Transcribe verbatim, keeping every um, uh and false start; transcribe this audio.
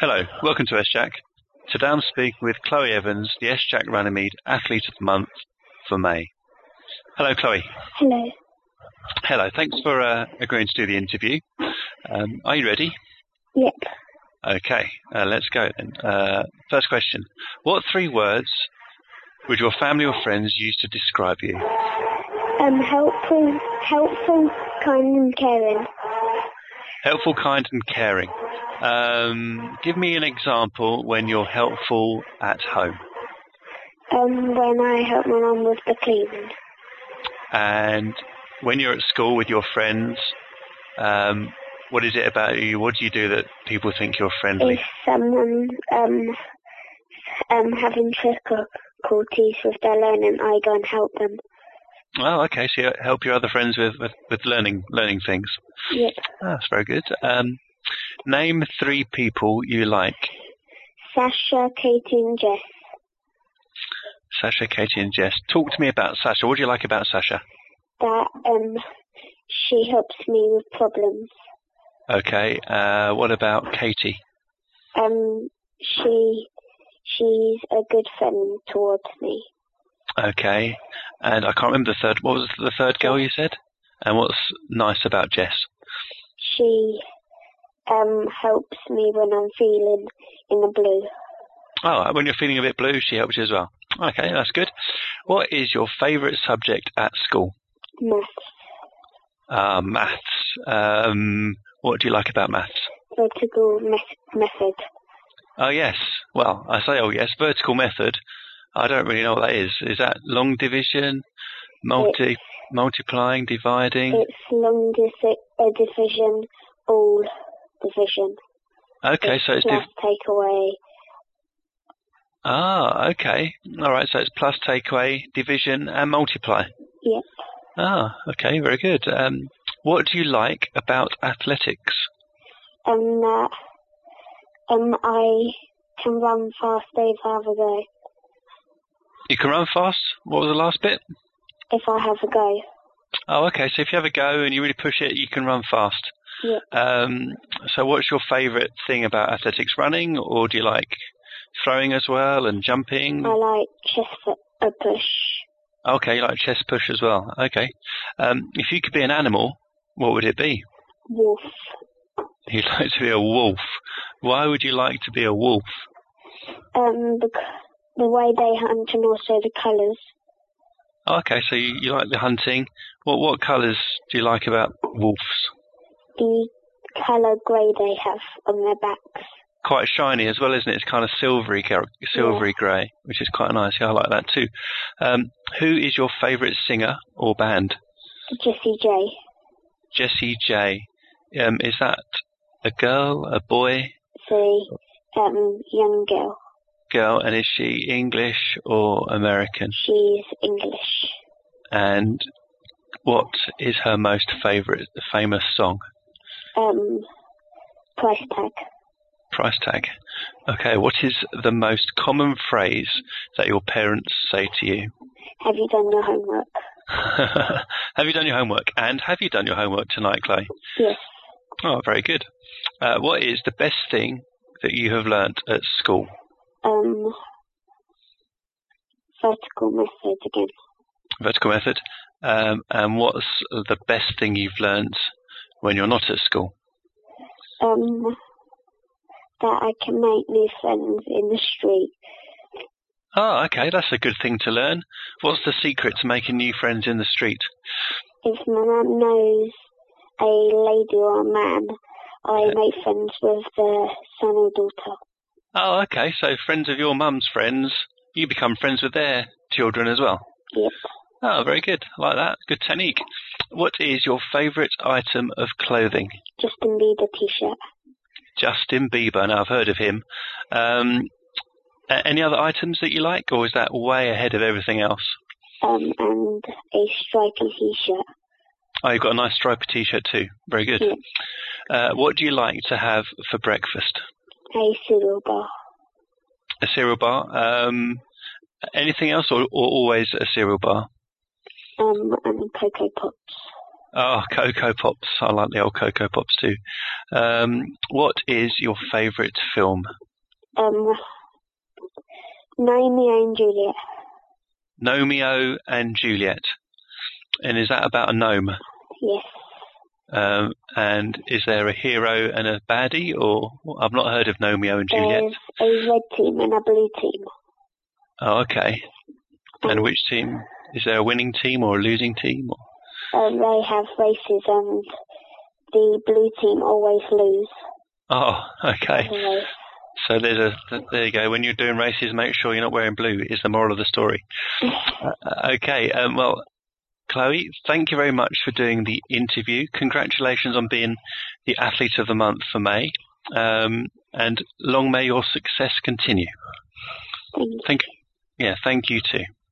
Hello, welcome to S-Jack. Today I'm speaking with Chloe Evans, the S-Jack Runnymede Athlete of the Month for May. Hello, Chloe. Hello. Hello, thanks for uh, agreeing to do the interview. Um, are you ready? Yep. Okay, uh, let's go then. Uh, first question. What three words would your family or friends use to describe you? Um, helpful, helpful, kind and caring. Helpful, kind and caring. Um, give me an example when you're helpful at home. Um, when I help my mum with the cleaning. And when you're at school with your friends, um, what is it about you? What do you do that people think you're friendly? If someone um um having difficulties with their learning, I go and help them. Oh, okay. So you help your other friends with, with, with learning learning things. Yep. Oh, that's very good. Um, name three people you like. Sasha, Katie and Jess. Sasha, Katie and Jess. Talk to me about Sasha. What do you like about Sasha? That um she helps me with problems. Okay. Uh, what about Katie? Um, she she's a good friend towards me. Okay. And I can't remember the third. What was the third girl you said? And what's nice about Jess? She um helps me when I'm feeling in the blue. Oh, when you're feeling a bit blue, she helps you as well. Okay, that's good. What is your favourite subject at school? Maths. Uh, maths. Um, what do you like about maths? Vertical me- method. Oh, yes. Well, I say, oh, yes, vertical method. I don't really know what that is. Is that long division, multi, it's, multiplying, dividing? It's long di- uh, division, all division. Okay, it's so it's... plus Div- take away. Ah, okay. All right, so it's plus, take away, division, and multiply. Yep. Ah, okay, very good. Um, what do you like about athletics? Um, that um, I can run fast if I have a go. You can run fast? What was the last bit? If I have a go. Oh, okay, so if you have a go and you really push it, you can run fast. Yep. Um, so what's your favourite thing about athletics? Running, or do you like throwing as well and jumping? I like chest uh, push. Okay, you like chest push as well. Okay. Um, if you could be an animal, what would it be? Wolf. You'd like to be a wolf. Why would you like to be a wolf? Um, the, the way they hunt and also the colours. Oh, okay, so you, you like the hunting. What what colours do you like about wolves? The colour grey they have on their backs. Quite shiny as well, isn't it? It's kind of silvery, silvery yeah. grey, which is quite nice. Yeah, I like that too. Um, who is your favourite singer or band? Jessie J. Jessie J. Um, is that a girl, a boy? The um, young girl. Girl, and is she English or American? She's English. And what is her most favourite, famous song? Um, price tag. Price tag. Okay, what is the most common phrase that your parents say to you? Have you done your homework? Have you done your homework? And have you done your homework tonight, Chloe? Yes. Oh, very good. Uh, what is the best thing that you have learnt at school? Um, vertical method again. Vertical method. Um, and what's the best thing you've learnt when you're not at school? Um, that I can make new friends in the street. Oh, okay, that's a good thing to learn. What's the secret to making new friends in the street? If my mum knows a lady or a man, I yeah. make friends with their son or daughter. Oh, okay, so friends of your mum's friends, you become friends with their children as well? Yep. Oh, very good. I like that. Good technique. What is your favourite item of clothing? Justin Bieber t-shirt. Justin Bieber. Now, I've heard of him. Um, any other items that you like, or is that way ahead of everything else? Um, and a stripy t-shirt. Oh, you've got a nice stripy t-shirt too. Very good. Yep. Uh, what do you like to have for breakfast? A cereal bar. A cereal bar. Um, anything else, or, or always a cereal bar? Um, and Cocoa Pops. Oh, Cocoa Pops. I like the old Cocoa Pops too. Um, what is your favourite film? Um, Romeo and Juliet. Romeo and Juliet. And is that about a gnome? Yes. Um, and is there a hero and a baddie? Or I've not heard of Romeo and Juliet. There's a red team and a blue team. Oh, okay. And, and which team? Is there a winning team or a losing team? Or? Um, they have races and the blue team always lose. Oh, okay. Always. So there's a there you go. When you're doing races, make sure you're not wearing blue. Is the moral of the story? uh, okay. Um, well, Chloe, thank you very much for doing the interview. Congratulations on being the Athlete of the Month for May, um, and long may your success continue. Thank you. Thank, yeah, thank you too.